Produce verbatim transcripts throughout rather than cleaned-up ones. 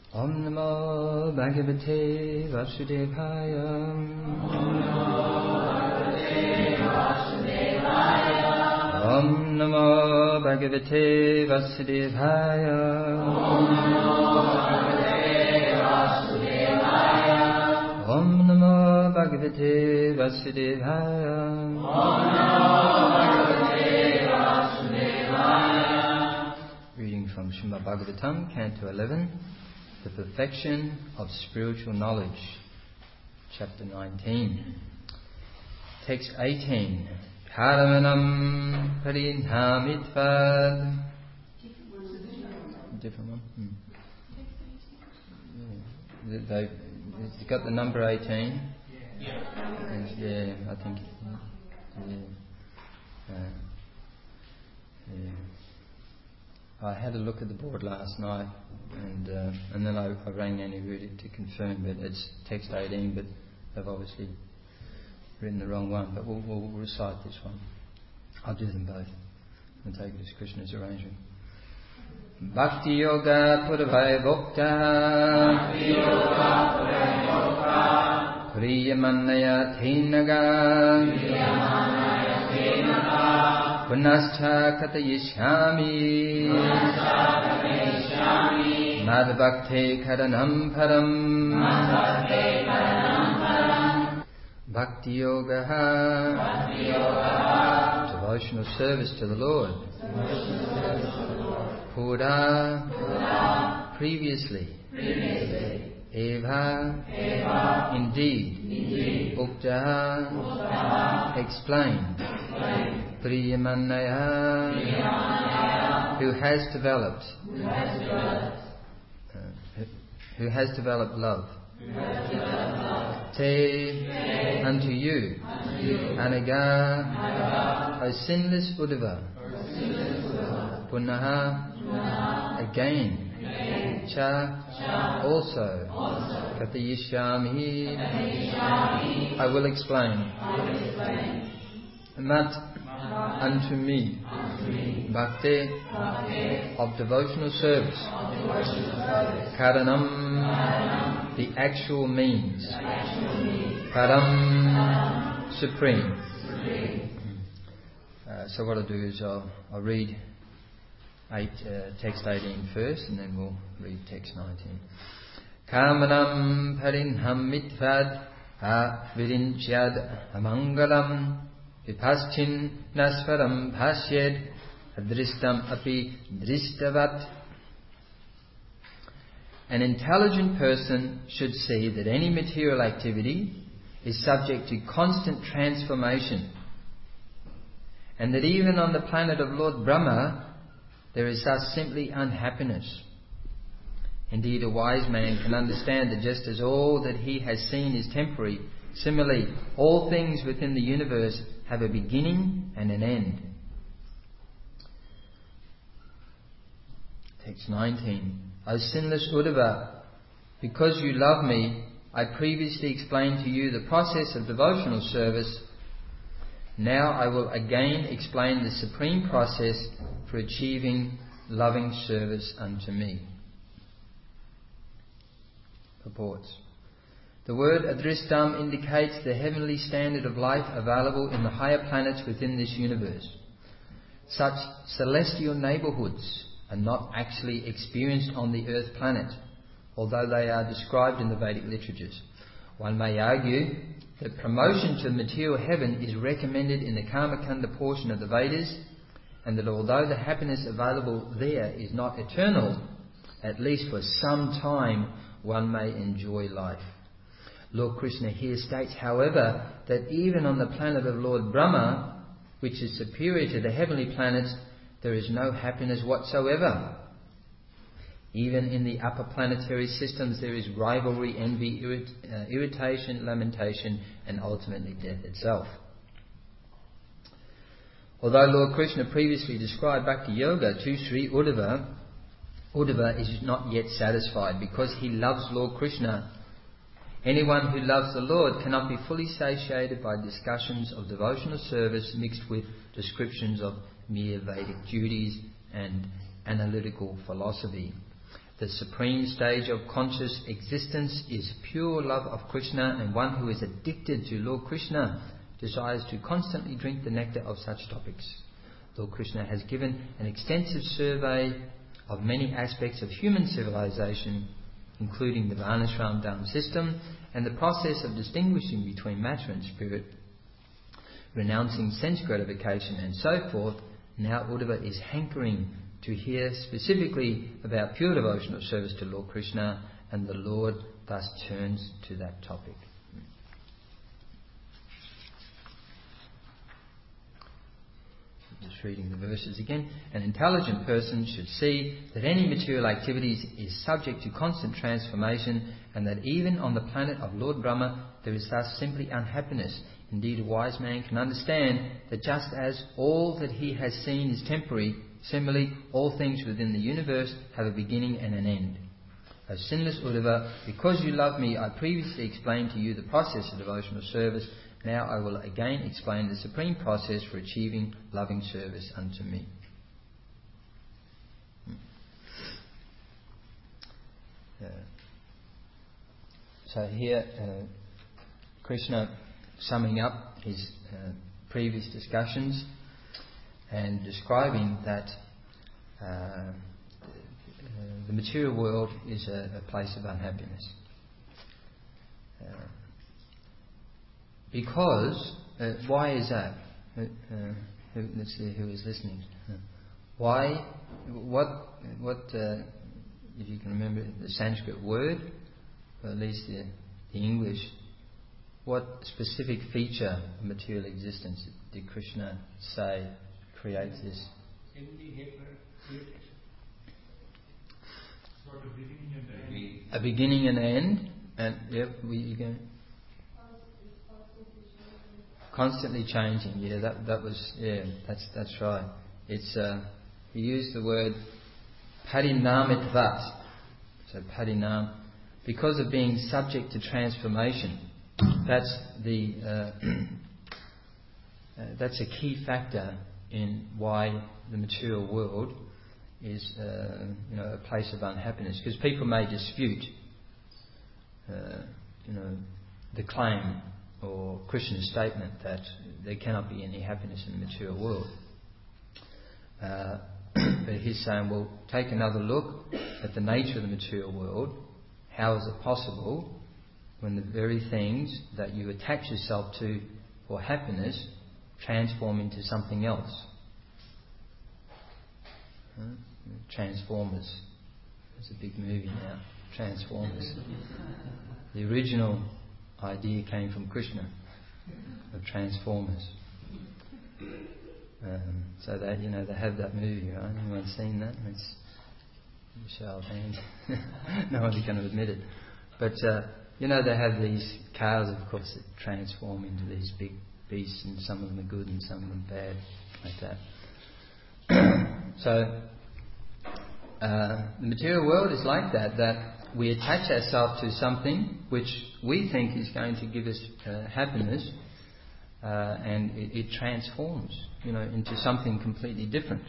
Om Namo Bhagavate Vasudevaya. Om Namo Bhagavate Vasudevaya. Om Namo Bhagavate Vasudevaya. Reading from Srimad Bhagavatam, Canto eleven, The Perfection of Spiritual Knowledge, Chapter nineteen. Text eighteen. Karamanam parinhamitvad. Different one? Hmm. Yeah. They, it's got the number eighteen. Yeah. And, yeah, I think. Yeah. Uh, yeah. I had a look at the board last night, and uh, and then I, I rang Annie Rudy to confirm, but it's text eighteen, but they've obviously written the wrong one. But we'll, we'll recite this one. I'll do them both and take it as Krishna's arrangement. Bhakti Yoga Purvai Bhokta Priyamanaya Thenaga Punascha Katayishyami Madhbhakte Karanam Param Bhakti Yoga, devotional service to the Lord. Pura, previously. Eva, indeed. Ukta, explained. Priyamanaya, who has developed. Who has developed love. Te, unto you, Anaga, O sinless Uddhava, Punaha, again, Cha, also, Katayishyami, I will explain, Mat, unto me, Bhakti, of devotional service, Karanam, the actual means, Param, supreme. Uh, so what I'll do is I'll, I'll read eight, uh, text eighteen first, and then we'll read text nineteen. Kamanam parinham mitvad ha virinchad amangalam vipaschin nasvaram bhasyed adristam api dristavat. An intelligent person should see that any material activity is subject to constant transformation, and that even on the planet of Lord Brahma there is thus simply unhappiness. Indeed, a wise man can understand that just as all that he has seen is temporary, similarly all things within the universe have a beginning and an end. Text nineteen. O sinless Uddhava, because you love me, I previously explained to you the process of devotional service. Now I will again explain the supreme process for achieving loving service unto me. Purports. The word Adristam indicates the heavenly standard of life available in the higher planets within this universe. Such celestial neighbourhoods are not actually experienced on the earth planet, although they are described in the Vedic literatures. One may argue that promotion to material heaven is recommended in the Karmakanda portion of the Vedas, and that although the happiness available there is not eternal, at least for some time one may enjoy life. Lord Krishna here states, however, that even on the planet of Lord Brahma, which is superior to the heavenly planets, there is no happiness whatsoever. Even in the upper planetary systems there is rivalry, envy, irrit- uh, irritation, lamentation, and ultimately death itself. Although Lord Krishna previously described Bhakti Yoga to Sri Uddhava, Uddhava is not yet satisfied because he loves Lord Krishna. Anyone who loves the Lord cannot be fully satiated by discussions of devotional service mixed with descriptions of mere Vedic duties and analytical philosophy. The supreme stage of conscious existence is pure love of Krishna, and one who is addicted to Lord Krishna desires to constantly drink the nectar of such topics. Lord Krishna has given an extensive survey of many aspects of human civilization, including the Varnashram Dharma system and the process of distinguishing between matter and spirit, renouncing sense gratification and so forth. Now Uddhava is hankering to hear specifically about pure devotional service to Lord Krishna, and the Lord thus turns to that topic. Just reading the verses again. An intelligent person should see that any material activities is subject to constant transformation, and that even on the planet of Lord Brahma there is thus simply unhappiness. Indeed, a wise man can understand that just as all that he has seen is temporary, similarly all things within the universe have a beginning and an end. O sinless Uddhava, because you love me, I previously explained to you the process of devotional service. Now I will again explain the supreme process for achieving loving service unto me. Uh, so here, uh, Krishna summing up his uh, previous discussions and describing that uh, the material world is a, a place of unhappiness. Uh, because, uh, why is that? Uh, uh, who, let's see who is listening. Uh, why, what, what uh, if you can remember the Sanskrit word, or at least the, the English, what specific feature of material existence did Krishna say creates this? Sort of beginning and end. A beginning and end, and yep, we you go. Constantly changing. Yeah, that that was yeah. That's that's right. It's uh, he used the word parinamitvat. So parinam, because of being subject to transformation. That's the uh, uh, that's a key factor in why the material world is uh, you know a place of unhappiness, because people may dispute uh, you know the claim or Krishna's statement that there cannot be any happiness in the material world. Uh, but he's saying, well, take another look at the nature of the material world. How is it possible when the very things that you attach yourself to for happiness transform into something else? Huh? Transformers. There's a big movie now, Transformers. The original idea came from Krishna, of Transformers. Um, so that, you know, they have that movie, right? Anyone seen that? It's a show of hands. No one's going to admit it. But, uh, you know, they have these cars, of course, that transform into these big beasts, and some of them are good and some of them bad, like that. So, uh, the material world is like that, that we attach ourselves to something which we think is going to give us uh, happiness, uh, and it, it transforms, you know, into something completely different.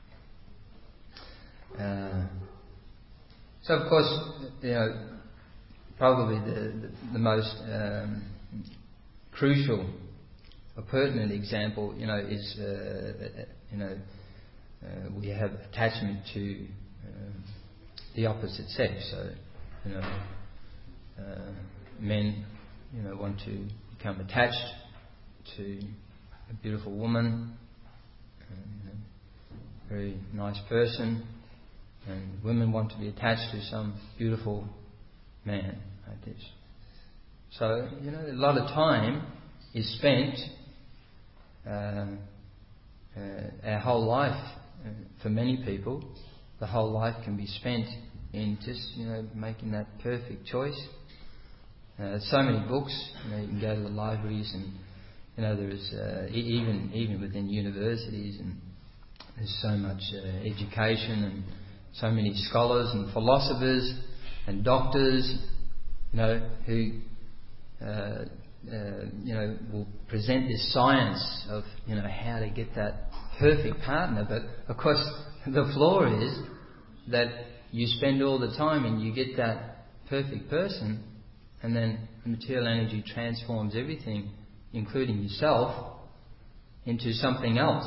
Uh, so, of course, you know, probably the, the, the most um, crucial or pertinent example, you know, is uh, you know uh, we have attachment to uh, the opposite sex. So, you know, uh, men, you know, want to become attached to a beautiful woman, uh, you know, very nice person, and women want to be attached to some beautiful man like this. So, you know, a lot of time is spent, uh, uh, our whole life, uh, for many people, the whole life can be spent in just, you know, making that perfect choice. Uh, so many books, you know, you can go to the libraries, and, you know, there's uh, e- even even within universities, and there's so much uh, education, and so many scholars and philosophers and doctors, you know, who uh, uh, you know will present this science of, you know, how to get that perfect partner. But of course, the flaw is that you spend all the time and you get that perfect person, and then the material energy transforms everything, including yourself, into something else.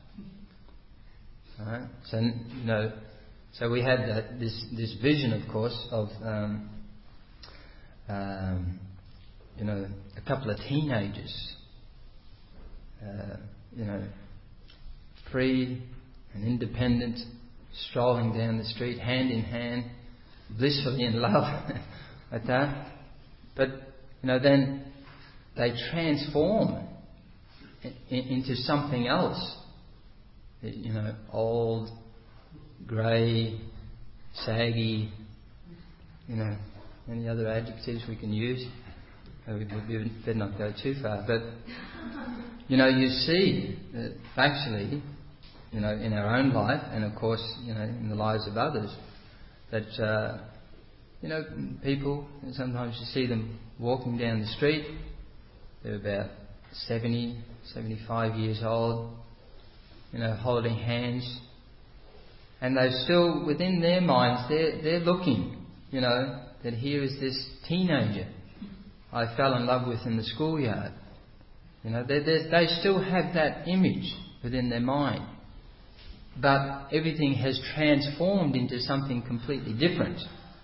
Right? So, you know, so we had that, this this vision, of course, of um, um, you know, a couple of teenagers, uh, you know, free and independent, strolling down the street, hand in hand, blissfully in love, like that. But you know, then they transform in, into something else. You know, old, grey, saggy, you know, any other adjectives we can use. We better not go too far. But, you know, you see that actually, you know, in our own life, and of course, you know, in the lives of others, that, uh, you know, people, sometimes you see them walking down the street, they're about seventy, seventy-five years old, you know, holding hands, and they're still, within their minds, they're, they're looking, you know, that here is this teenager I fell in love with in the schoolyard. You know, they, they, they still have that image within their mind. But everything has transformed into something completely different.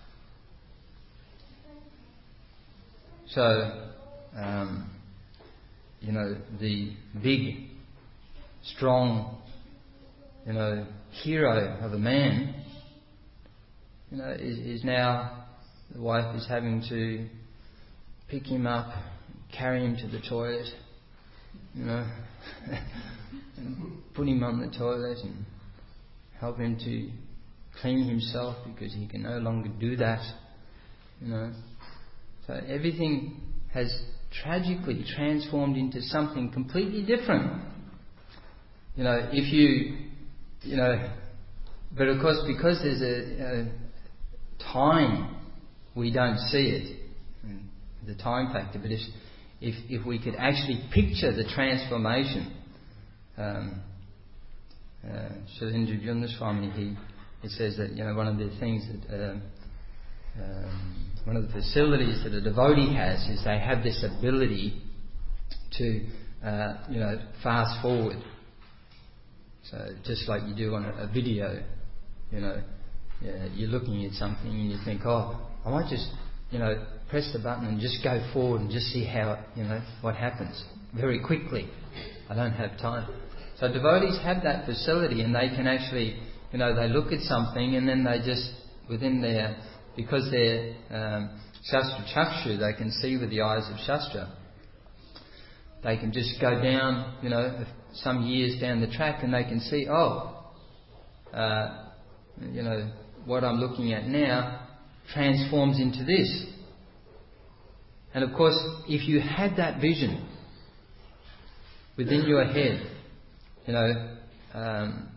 So, um, you know, the big, strong, you know, hero of a man, you know, is, is now, the wife is having to pick him up, carry him to the toilet, you know, and put him on the toilet and help him to clean himself because he can no longer do that, you know. So everything has tragically transformed into something completely different. You know, if you, you know, but of course because there's a, a time we don't see it, the time factor, but if, if, if we could actually picture the transformation, um, uh, Shailendra Jundaswami, he, he says that, you know, one of the things that, uh, um, one of the facilities that a devotee has is they have this ability to, uh, you know, fast forward. So just like you do on a, a video, you know, yeah, you're looking at something and you think, oh, I might just, you know, press the button and just go forward and just see how, you know, what happens very quickly. I don't have time. So devotees have that facility, and they can actually, you know, they look at something and then they just, within their, because they're um, Shastra Chakshu, they can see with the eyes of Shastra. They can just go down, you know, some years down the track and they can see, oh, uh, you know, what I'm looking at now transforms into this. And of course, if you had that vision within your head, you know, um,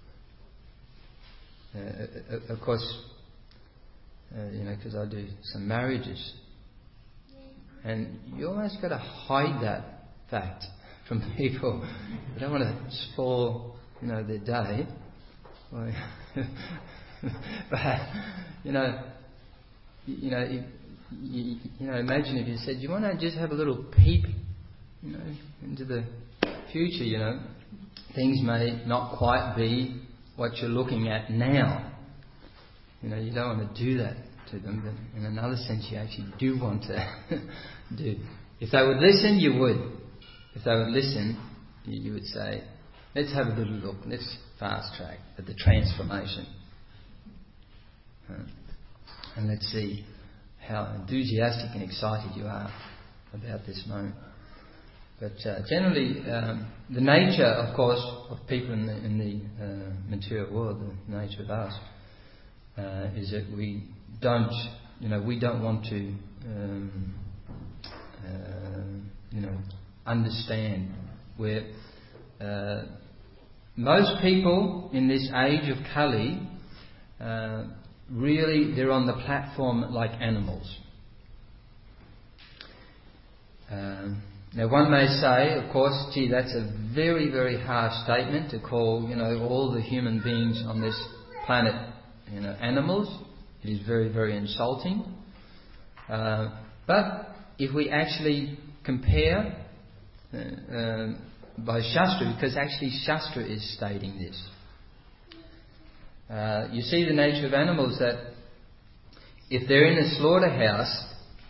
uh, of course, uh, you know, because I do some marriages, and you almost got to hide that fact from people. You don't want to spoil, you know, their day. But you know, you know. If, You, you know, imagine if you said, you want to just have a little peep, you know, into the future, you know. Things may not quite be what you're looking at now. You know, you don't want to do that to them, but in another sense you actually do want to do. If they would listen, you would. If they would listen, you, you would say, let's have a little look, let's fast track at the transformation. And let's see how enthusiastic and excited you are about this moment. But uh, generally, um, the nature, of course, of people in the, in the uh, material world, the nature of us, uh, is that we don't, you know, we don't want to, um, uh, you know, understand where uh, most people in this age of Kali. Uh, Really, they're on the platform like animals. Um, now, one may say, of course, gee, that's a very, very harsh statement to call, you know, all the human beings on this planet you know, animals, it is very, very insulting. Uh, but if we actually compare uh, uh, by Shastra, because actually Shastra is stating this. Uh, you see the nature of animals that if they're in a slaughterhouse,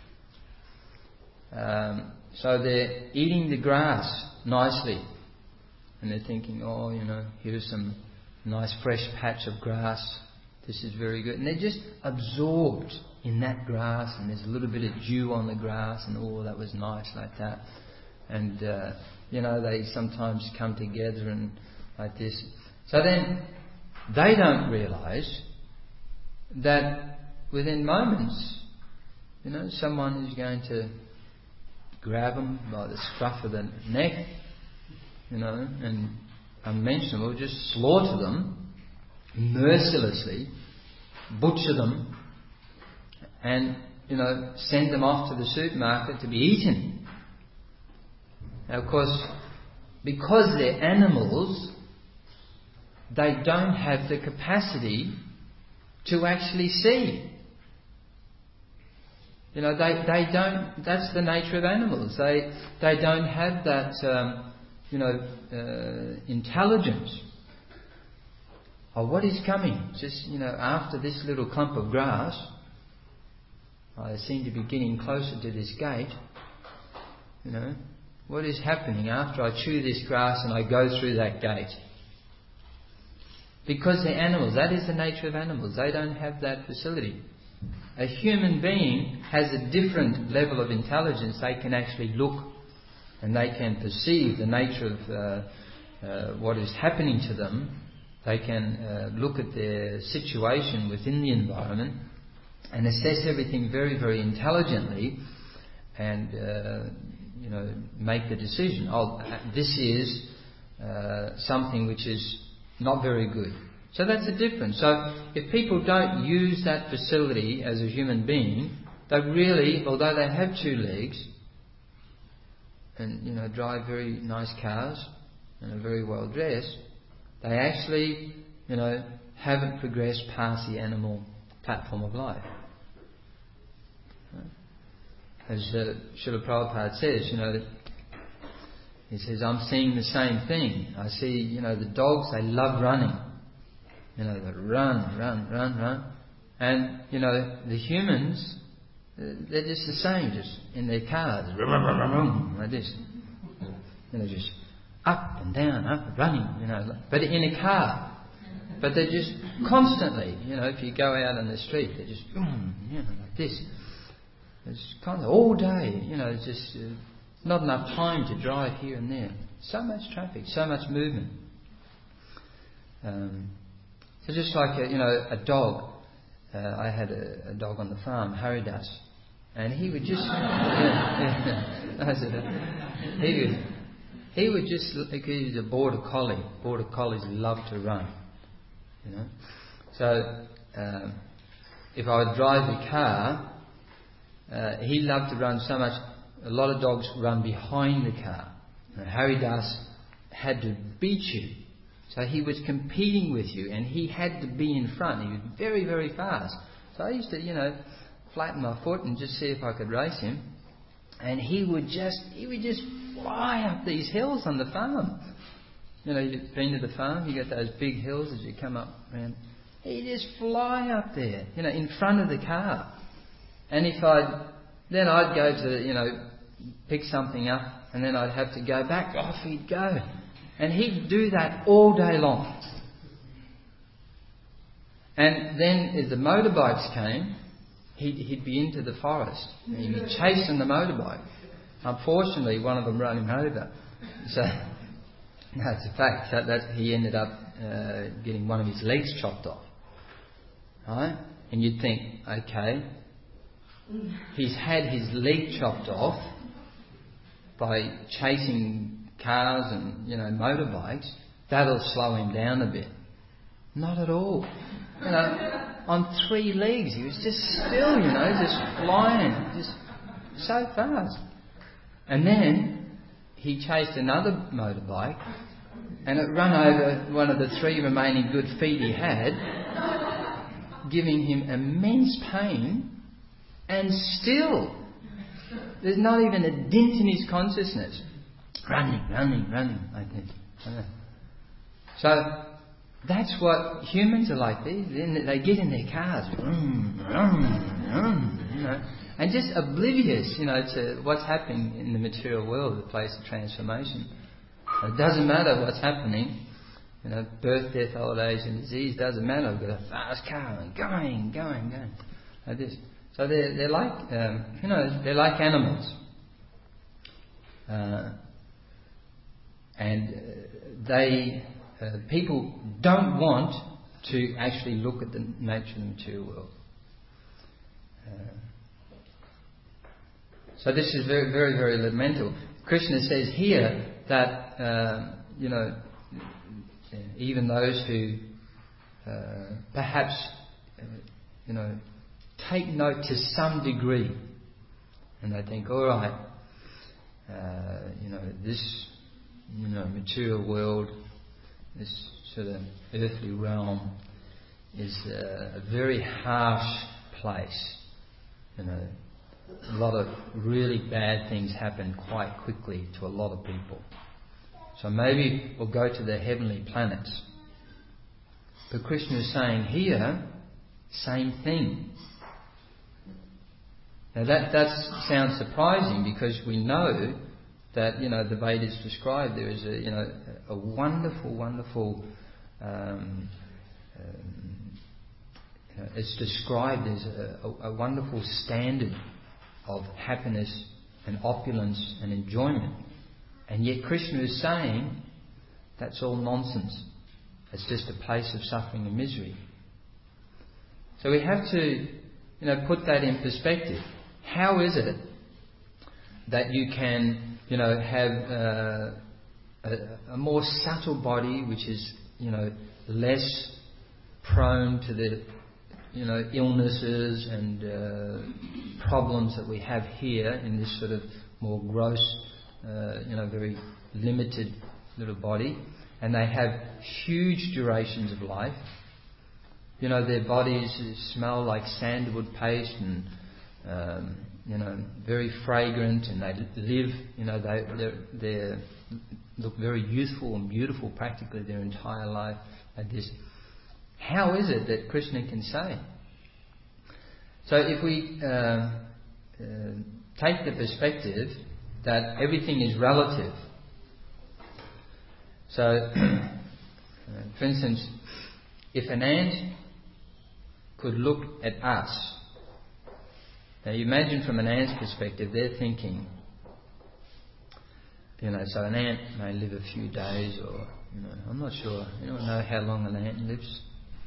um, so they're eating the grass nicely, and they're thinking, oh, you know, here's some nice fresh patch of grass, this is very good, and they're just absorbed in that grass, and there's a little bit of dew on the grass, and oh, that was nice, like that. And uh, you know, they sometimes come together and like this. So then they don't realise that within moments, you know, someone is going to grab them by the scruff of the neck, you know, and unmentionable, just slaughter them mercilessly, butcher them, and, you know, send them off to the supermarket to be eaten. Now, of course, because they're animals, they don't have the capacity to actually see. You know, they, they don't, that's the nature of animals. They, they don't have that, um, you know, uh, intelligence. Oh, what is coming? Just, you know, after this little clump of grass, I seem to be getting closer to this gate. You know, what is happening after I chew this grass and I go through that gate? Because they're animals. That is the nature of animals. They don't have that facility. A human being has a different level of intelligence. They can actually look and they can perceive the nature of uh, uh, what is happening to them. They can uh, look at their situation within the environment and assess everything very, very intelligently, and uh, you know, make the decision. Oh, this is uh, something which is not very good. So that's the difference. So if people don't use that facility as a human being, they really, although they have two legs and, you know, drive very nice cars and are very well dressed, they actually, you know, haven't progressed past the animal platform of life. As uh, Srila Prabhupada says, you know, he says, I'm seeing the same thing. I see, you know, the dogs, they love running. You know, they run, run, run, run. And, you know, the humans, they're just the same, just in their cars, like this. You know, just up and down, up and running, you know, but in a car. But they're just constantly, you know, if you go out on the street, they're just, you know, like this. It's kind of all day, you know, it's just uh, not enough time to drive here and there. So much traffic, so much movement. Um, so just like, a, you know, a dog. Uh, I had a, a dog on the farm, Haridas, and he would just, yeah, yeah, he would, he would just, he was a border collie. Border collies love to run, you know. So um, if I would drive the car, Uh, he loved to run so much. A lot of dogs run behind the car. And Haridas had to beat you. So he was competing with you and he had to be in front. He was very, very fast. So I used to, you know, flatten my foot and just see if I could race him. And he would just, he would just fly up these hills on the farm. You know, you've been to the farm, you get those big hills as you come up around. He'd just fly up there, you know, in front of the car. And if I'd, then I'd go to, you know, pick something up and then I'd have to go back, off he'd go. And he'd do that all day long. And then as the motorbikes came, he'd, he'd be into the forest and he'd be chasing the motorbike. Unfortunately, one of them ran him over. So, that's a fact. That, that he ended up uh, getting one of his legs chopped off. Right? And you'd think, okay, he's had his leg chopped off by chasing cars and, you know, motorbikes. That'll slow him down a bit. Not at all. You know, on three legs, he was just still, you know, just flying, just so fast. And then he chased another motorbike, and it ran over one of the three remaining good feet he had. giving him immense pain, and still there's not even a dent in his consciousness. Running, running, running, I think. So that's what humans are like. They, they get in their cars, vroom, vroom, vroom, you know, and just oblivious, you know, to what's happening in the material world, the place of transformation. It doesn't matter what's happening. You know, birth, death, old age and disease doesn't matter. I've got a fast car and going, going, going. Like this. So they're, they're like, um, you know, they're like animals. Uh, and uh, they, uh, people don't want to actually look at the nature of the material world. Uh, so this is very, very, very lamentable. Krishna says here that, uh, you know, even those who uh, perhaps, uh, you know, take note to some degree, and they think, all right, uh, you know, this, you know, material world, this sort of earthly realm, is uh, a very harsh place. You know, a lot of really bad things happen quite quickly to a lot of people. So maybe we'll go to the heavenly planets. But Krishna is saying here, same thing. Now that that sounds surprising, because we know that, you know, the Vedas describe there is a, you know, a wonderful, wonderful. Um, um, you know, it's described as a, a, a wonderful standard of happiness and opulence and enjoyment. And yet Krishna is saying that's all nonsense. It's just a place of suffering and misery. So we have to, you know, put that in perspective. How is it that you can, you know, have uh, a, a more subtle body which is, you know, less prone to the, you know, illnesses and uh, problems that we have here in this sort of more gross, Uh, you know, very limited little body, and they have huge durations of life. You know, their bodies smell like sandalwood paste and, um, you know, very fragrant, and they live, you know, they they look very youthful and beautiful practically their entire life like this. How is it that Krishna can say? So if we uh, uh, take the perspective that everything is relative. So, for instance, if an ant could look at us, now you imagine from an ant's perspective, they're thinking, you know, so an ant may live a few days, or, you know, I'm not sure, you don't know how long an ant lives.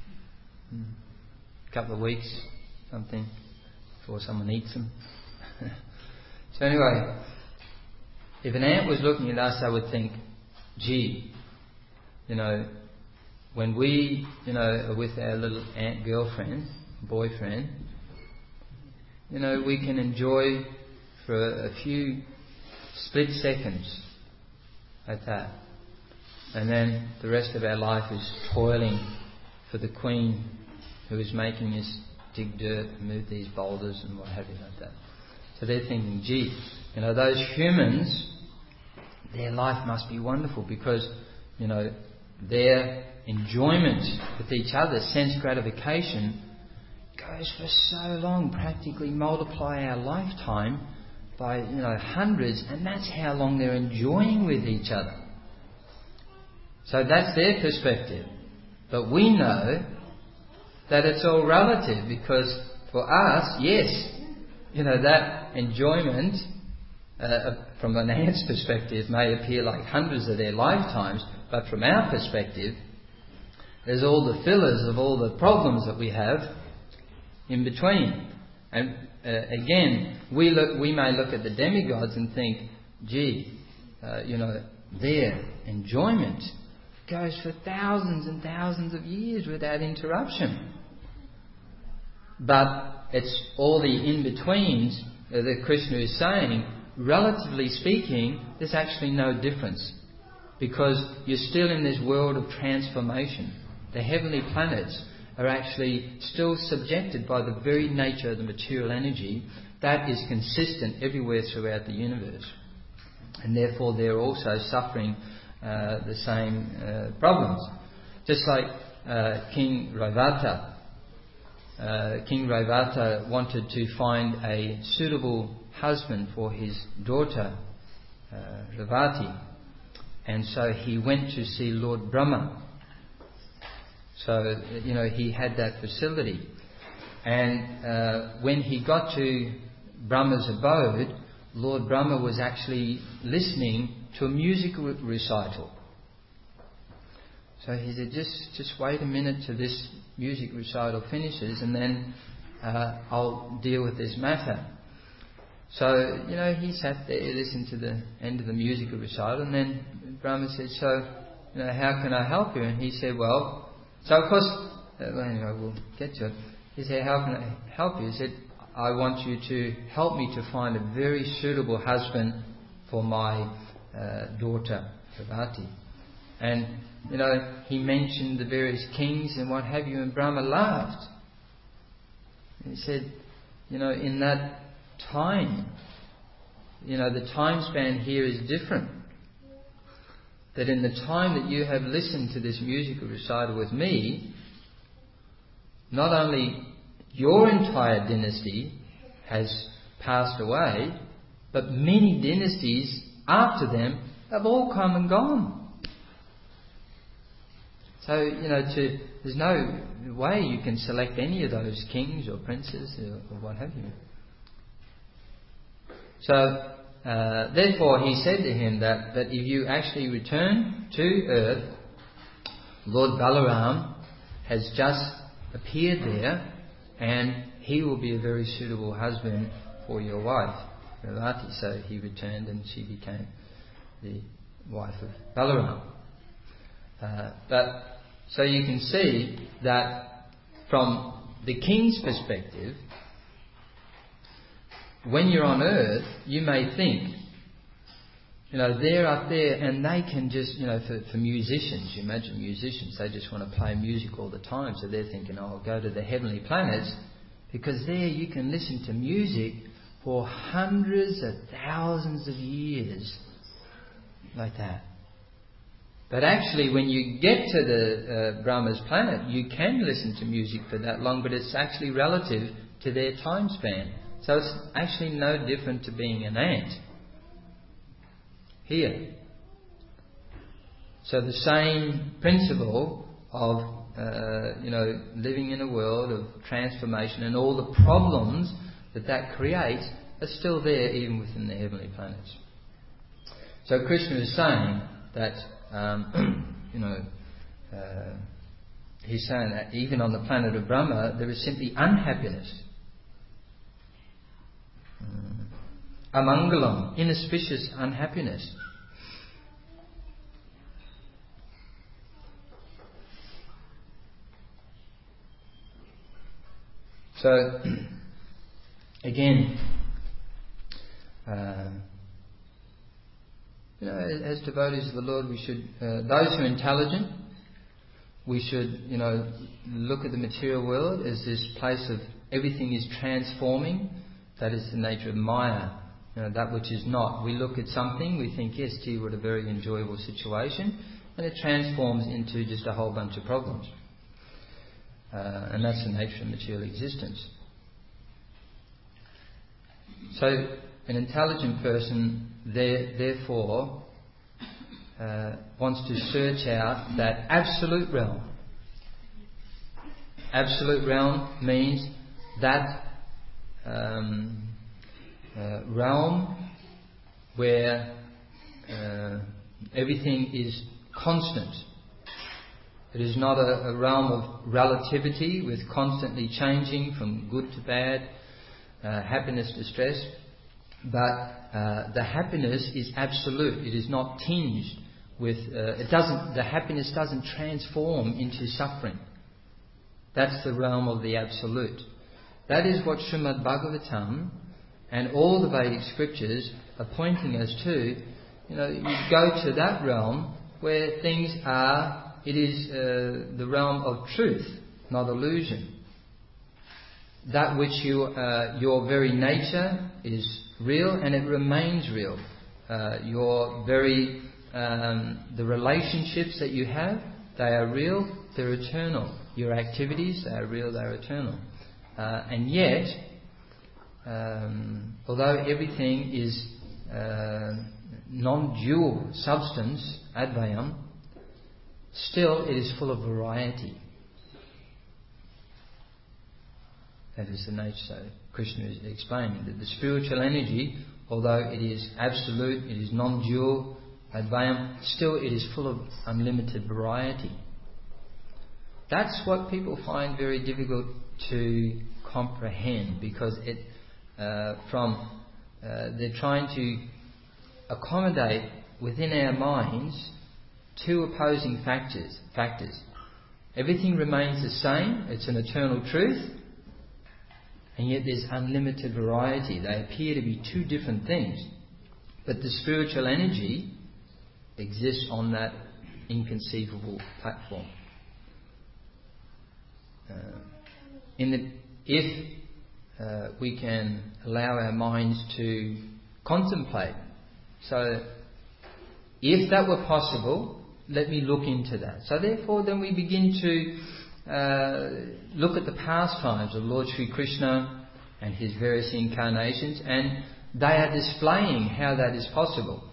A couple of weeks, something, before someone eats them. So anyway, if an ant was looking at us, I would think, gee, you know, when we, you know, are with our little ant girlfriend, boyfriend, you know, we can enjoy for a, a few split seconds like that. And then the rest of our life is toiling for the queen who is making us dig dirt and move these boulders and what have you like that. So they're thinking, gee, you know, those humans, their life must be wonderful, because, you know, their enjoyment with each other, sense gratification, goes for so long, practically multiply our lifetime by, you know, hundreds, and that's how long they're enjoying with each other. So that's their perspective. But we know that it's all relative, because for us, yes, you know, that enjoyment uh, from an ant's perspective may appear like hundreds of their lifetimes, but from our perspective, there's all the fillers of all the problems that we have in between. And uh, again, we look, we may look at the demigods and think, gee, uh, you know, their enjoyment goes for thousands and thousands of years without interruption. But it's all the in-betweens that Krishna is saying, relatively speaking, there's actually no difference, because you're still in this world of transformation. The heavenly planets are actually still subjected by the very nature of the material energy that is consistent everywhere throughout the universe. And therefore they're also suffering uh, the same uh, problems. Just like uh, King Raivata. Uh, King Raivata wanted to find a suitable husband for his daughter, uh, Revati. And so he went to see Lord Brahma. So, you know, he had that facility. And uh, when he got to Brahma's abode, Lord Brahma was actually listening to a musical recital. So he said, just just wait a minute till this music recital finishes, and then uh, I'll deal with this matter. So, you know, he sat there, listened to the end of the musical recital, and then Brahma said, so, you know, how can I help you? And he said, well, so of course, uh, well, anyway, we'll get to it. He said, how can I help you? He said, I want you to help me to find a very suitable husband for my uh, daughter, Revati. And, you know, he mentioned the various kings and what have you, and Brahma laughed. He said, you know, in that time, you know, the time span here is different. That in the time that you have listened to this musical recital with me, not only your entire dynasty has passed away, but many dynasties after them have all come and gone. So, you know, to, there's no way you can select any of those kings or princes or, or what have you. So, uh, therefore he said to him that, that if you actually return to earth, Lord Balaram has just appeared there, and he will be a very suitable husband for your wife, Revati. So he returned and she became the wife of Balaram. Uh, but so you can see that from the king's perspective, when you're on earth, you may think, you know, they're up there and they can just, you know, for, for musicians, you imagine musicians, they just want to play music all the time. So they're thinking, oh, I'll go to the heavenly planets, because there you can listen to music for hundreds of thousands of years, like that. But actually, when you get to the uh, Brahma's planet, you can listen to music for that long, but it's actually relative to their time span. So it's actually no different to being an ant here. So the same principle of, uh, you know, living in a world of transformation and all the problems that that creates are still there even within the heavenly planets. So Krishna is saying that, um, you know, uh, he's saying that even on the planet of Brahma there is simply unhappiness. Amangalam, inauspicious unhappiness. So, again, uh, you know, as, as devotees of the Lord, we should, uh, those who are intelligent, we should, you know, look at the material world as this place of everything is transforming. That is the nature of Maya, you know, that which is not. We look at something, we think, yes, gee, what a very enjoyable situation, and it transforms into just a whole bunch of problems. Uh, and that's the nature of material existence. So, an intelligent person, there, therefore, uh, wants to search out that absolute realm. Absolute realm means that Um, uh, realm where uh, everything is constant. It is not a, a realm of relativity with constantly changing from good to bad, uh, happiness to stress, but uh, the happiness is absolute. It is not tinged with. Uh, it doesn't. The happiness doesn't transform into suffering. That's the realm of the absolute. That is what Srimad Bhagavatam and all the Vedic scriptures are pointing us to. You know, you go to that realm where things are, it is uh, the realm of truth, not illusion. That which you, uh, your very nature is real and it remains real. Uh, your very, um, the relationships that you have, they are real, they're eternal. Your activities, they are real, they're eternal. Uh, and yet, um, although everything is uh, non-dual substance, advayam, still it is full of variety. That is the nature. So Krishna is explaining that the spiritual energy, although it is absolute, it is non-dual, advayam, still it is full of unlimited variety. That's what people find very difficult to comprehend, because it, uh, from uh, they're trying to accommodate within our minds two opposing factors. Factors. Everything remains the same. It's an eternal truth. And yet there's unlimited variety. They appear to be two different things. But the spiritual energy exists on that inconceivable platform. Uh, in the, if uh, we can allow our minds to contemplate. So, if that were possible, let me look into that. So therefore then we begin to Uh, look at the pastimes of Lord Sri Krishna and his various incarnations, and they are displaying how that is possible.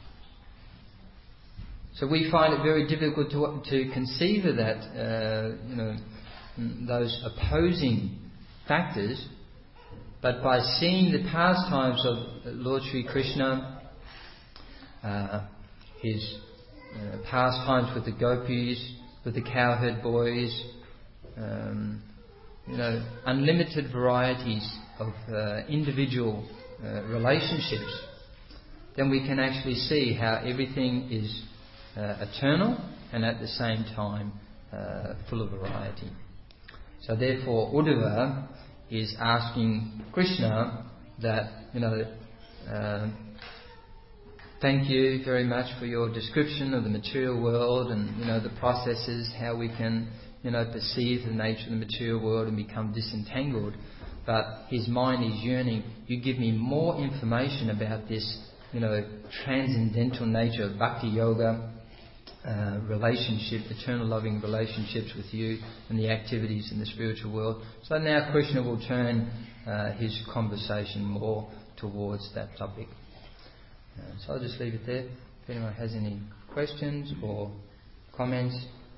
So we find it very difficult to, to conceive of that, uh, you know, those opposing factors. But by seeing the pastimes of Lord Sri Krishna, uh, his uh, pastimes with the gopis, with the cowherd boys, um, you know, unlimited varieties of uh, individual uh, relationships, then we can actually see how everything is uh, eternal and at the same time uh, full of variety. So therefore Uddhava is asking Krishna that, you know, uh, thank you very much for your description of the material world and, you know, the processes, how we can, you know, perceive the nature of the material world and become disentangled. But his mind is yearning, you give me more information about this, you know, transcendental nature of bhakti yoga, uh, relationship, eternal loving relationships with you and the activities in the spiritual world. So now Krishna will turn uh, his conversation more towards that topic. Uh, so I'll just leave it there. If anyone has any questions or comments.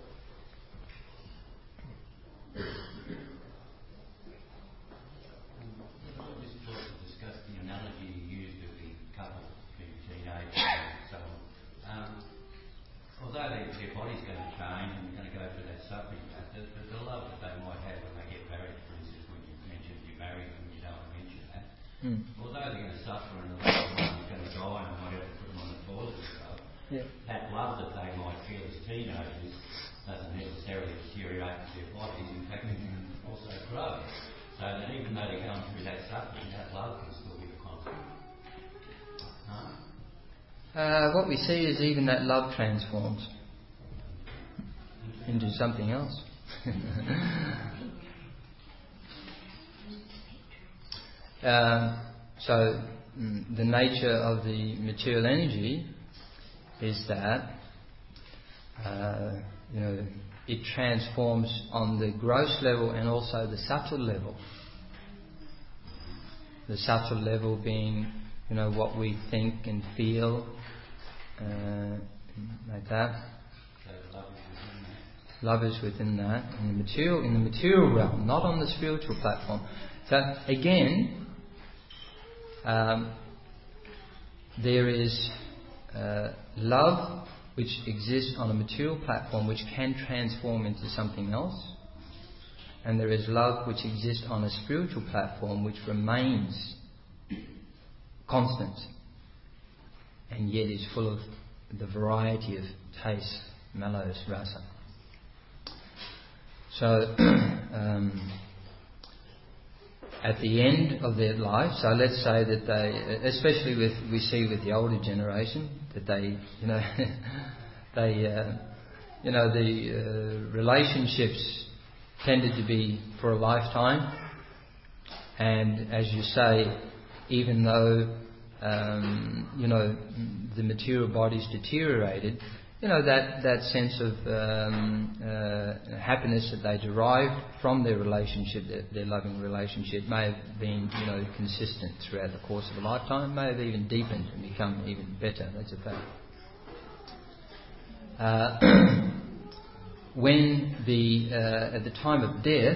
Although their, their body's going to change and they're going to go through that suffering, the, the, the love that they might have when they get married, for instance, when you mentioned you married them, you don't want to mention that. Mm. Although they're going to suffer and the loved one is going to die and might have to put them on the toilet and stuff, yeah. That love that they might feel as teenagers doesn't necessarily deteriorate to their bodies. In fact, it can also grow. So that even though they're going through that suffering, that love can still be a constant. Huh? Uh, what we see is even that love transforms into something else. uh, so mm, the nature of the material energy is that uh, you know, it transforms on the gross level and also the subtle level. The subtle level being, you know, what we think and feel, uh, like that. Love is within that, in the material, in the material realm, not on the spiritual platform. So again, um, there is uh, love which exists on a material platform, which can transform into something else, and there is love which exists on a spiritual platform, which remains constant, and yet is full of the variety of taste, mellows, rasa. So, um, at the end of their life, so let's say that they, especially with we see with the older generation, that they, you know, they, uh, you know, the uh, relationships tended to be for a lifetime. And as you say, even though um, you know the material body's deteriorated, you know that that sense of um, uh, happiness that they derived from their relationship, their, their loving relationship, may have been you know consistent throughout the course of a lifetime, may have even deepened and become even better. That's a fact. Uh, when the uh, at the time of death,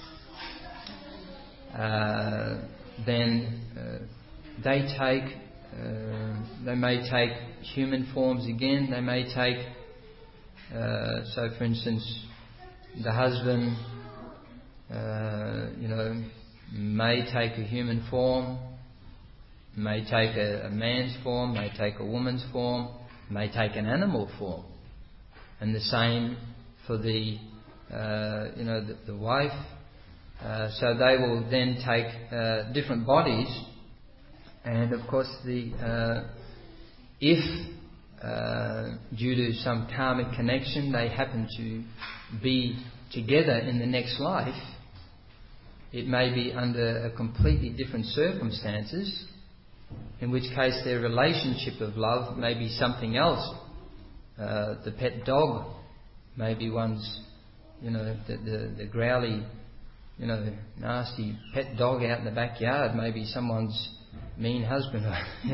uh, then uh, they take, uh, they may take human forms again. They may take, uh, so for instance, the husband, uh, you know, may take a human form, may take a, a man's form, may take a woman's form, may take an animal form, and the same for the, uh, you know, the, the wife. Uh, so they will then take uh, different bodies, and of course, the uh, if uh, due to some karmic connection they happen to be together in the next life, it may be under a completely different circumstances, in which case their relationship of love may be something else. Uh, the pet dog may be one's, you know, the, the, the growly, you know, nasty pet dog out in the backyard may be someone's mean husband. you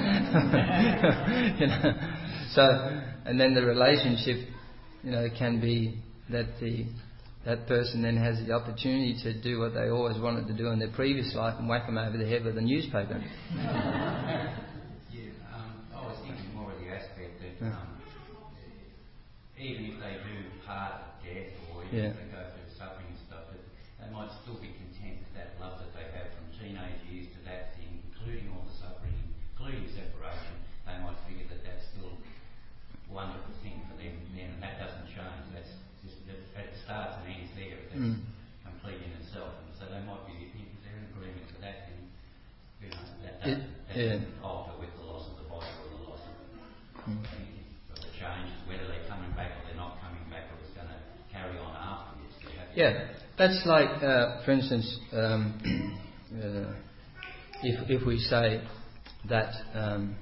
know. So, and then the relationship, you know, can be that the that person then has the opportunity to do what they always wanted to do in their previous life and whack them over the head with a newspaper. Yeah, um, I was thinking more of the aspect that um, even if they do part at death, or even yeah. if they go through the suffering and stuff, that they might still be content with that love that they have from teenage years to that thing, including all the suffering, including separation. They might figure that that's still a wonderful thing for them then, and that doesn't change. That's just, it starts and ends there. That's mm. complete in itself. And so they might be, if they're in agreement with that, then you know, that doesn't, that doesn't yeah. alter with the loss of the body or the loss of mm. anything. But the change, whether they're coming back or they're not coming back, or it's going to carry on afterwards. Yeah, that's like, uh, for instance, um, uh, if if we say that um,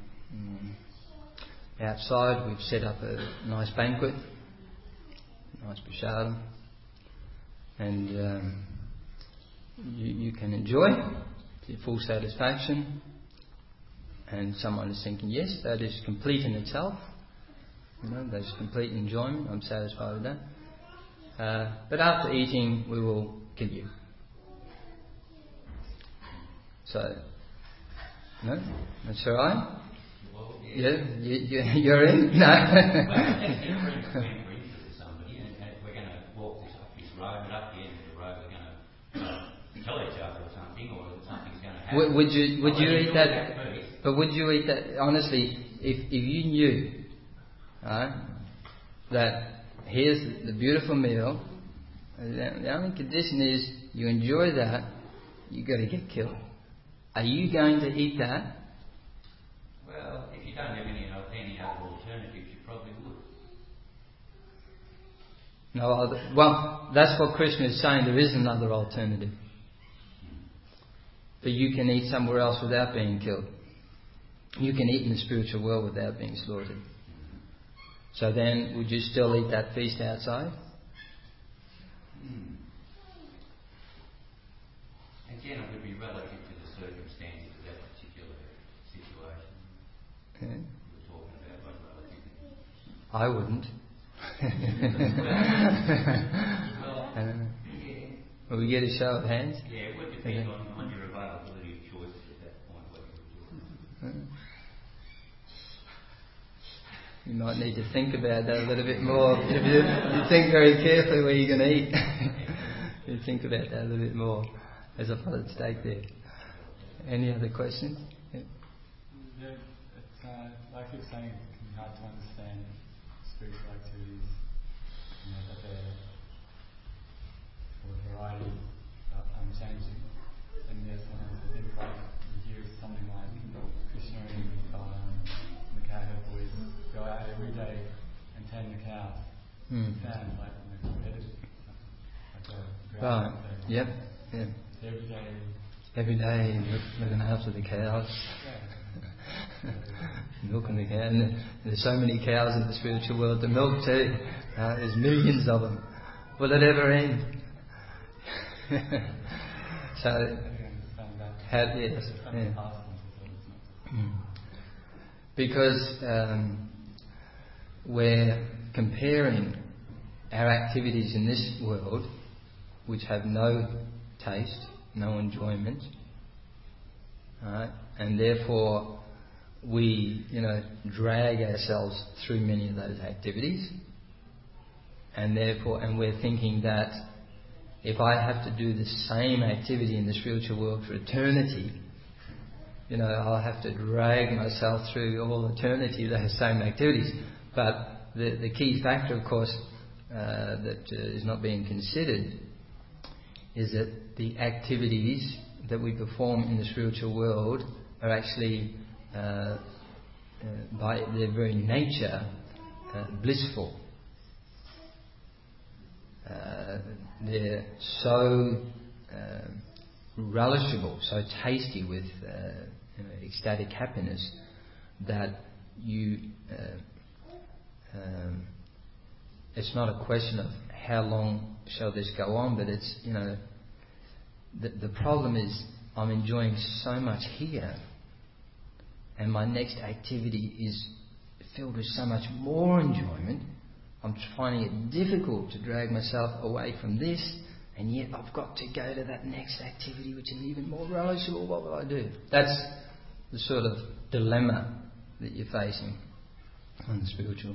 outside we've set up a nice banquet, nice prasadam, and um, you, you can enjoy to your full satisfaction, and someone is thinking, yes, that is complete in itself. You know, that's complete enjoyment. I'm satisfied with that. Uh, but after eating, we will kill you. So, no, that's all right. Well, yeah, yeah you, you, you're in. No. Well, somebody, and we're going to walk this up this road, but up the end of the road, we're going to uh, tell each other or something, or something's going to happen. Would, would you would oh, you eat that? that but would you eat that honestly? If if you knew, right, that here's the beautiful meal. The only condition is you enjoy that, you've got to get killed. Are you going to eat that? Well, if you don't have any, any other alternatives, you probably would. No other. Well, that's what Krishna is saying. There is another alternative. But you can eat somewhere else without being killed. You can eat in the spiritual world without being slaughtered. So then, would you still eat that feast outside? Hmm. Again, it would be relative to the circumstances of that particular situation. Okay. We're talking about what relative. I wouldn't. well, I don't know. Yeah. Will we get a show of hands? Yeah, it would depend okay. on, on your availability of choices at that point. What you would do. You might need to think about that a little bit more. If you, you think very carefully where you're going to eat. You think about that a little bit more. There's a lot at stake there. Any other questions? Yeah. Yeah, it's, uh, like you're saying, it can be hard to understand spiritual activities. You know, that they're for a variety of unchanging. And yes, sometimes I think like you hear something like Krishna and um, the cowherd boys go out every day and tend the cows. Mm. It sounds like you know, competitive. Like a, garden. Right. Yep. Yeah. Every day. Every day looking after the cows. Yeah. Milking the cow. And there's so many cows in the spiritual world to milk too. Uh, there's millions of them. Will it ever end? So, how, yes, yeah. Mm. Because um, we're comparing our activities in this world, which have no taste, no enjoyment, right? And therefore we, you know, drag ourselves through many of those activities, and therefore, and we're thinking that if I have to do the same activity in the spiritual world for eternity, you know, I'll have to drag myself through all eternity those same activities. But the, the key factor, of course, uh, that uh, is not being considered is that the activities that we perform in the spiritual world are actually, uh, uh, by their very nature, uh, blissful. Uh, they're so uh, relishable, so tasty with uh, you know, ecstatic happiness that you. Uh, um, it's not a question of how long shall this go on, but it's, you know, the, the problem is I'm enjoying so much here, and my next activity is filled with so much more enjoyment. I'm finding it difficult to drag myself away from this, and yet I've got to go to that next activity which is even more relishable. What will I do? That's the sort of dilemma that you're facing on the spiritual.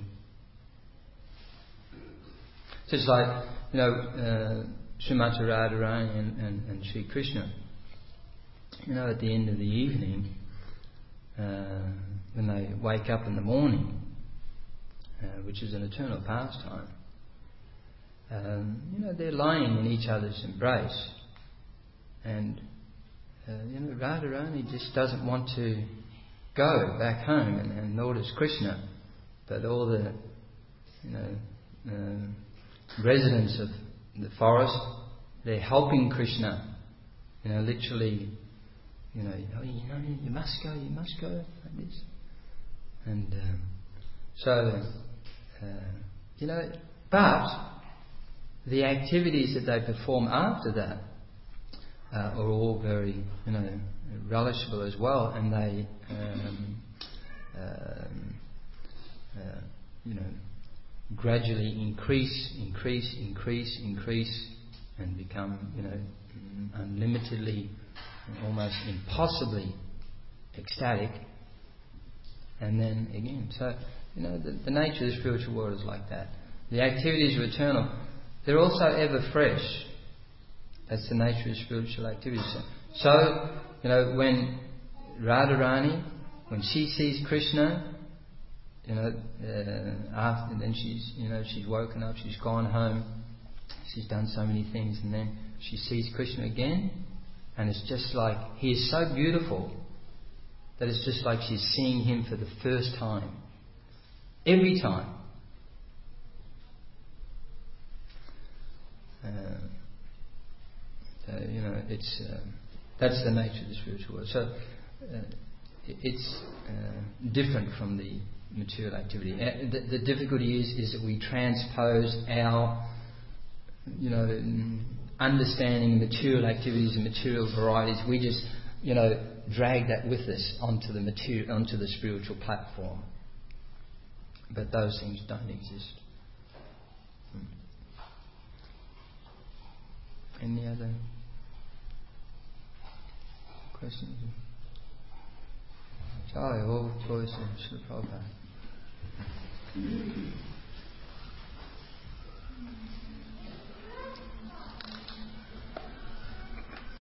So it's like, you know, uh, Srimati Radharani and, and, and Sri Krishna, you know, at the end of the evening, uh, when they wake up in the morning, Uh, which is an eternal pastime. Um, you know, they're lying in each other's embrace, and uh, you know, Radharani just doesn't want to go back home, and, and nor does Krishna. But all the, you know, um, residents of the forest, they're helping Krishna. You know, literally, you know, oh, you know, you must go, you must go, like this, and um, so. Uh, you know, but the activities that they perform after that uh, are all very, you know, relishable as well, and they, um, um, uh, you know, gradually increase, increase, increase, increase, and become, you know, unlimitedly, almost impossibly ecstatic, and then again, so. You know, the, the nature of the spiritual world is like that. The activities are eternal. They're also ever fresh. That's the nature of spiritual activities. So, you know, when Radharani, when she sees Krishna, you know, uh, after then she's, you know, she's woken up, she's gone home, she's done so many things, and then she sees Krishna again, and it's just like he is so beautiful that it's just like she's seeing him for the first time. Every time. Uh, so, you know, it's uh, that's the nature of the spiritual world. So uh, it's uh, different from the material activity. Uh, the, the difficulty is is that we transpose our, you know, understanding material activities and material varieties. We just, you know, drag that with us onto the material, onto the spiritual platform. But those things don't exist. Hmm. Any other questions? Jai, all voices, Srila Prabhupada.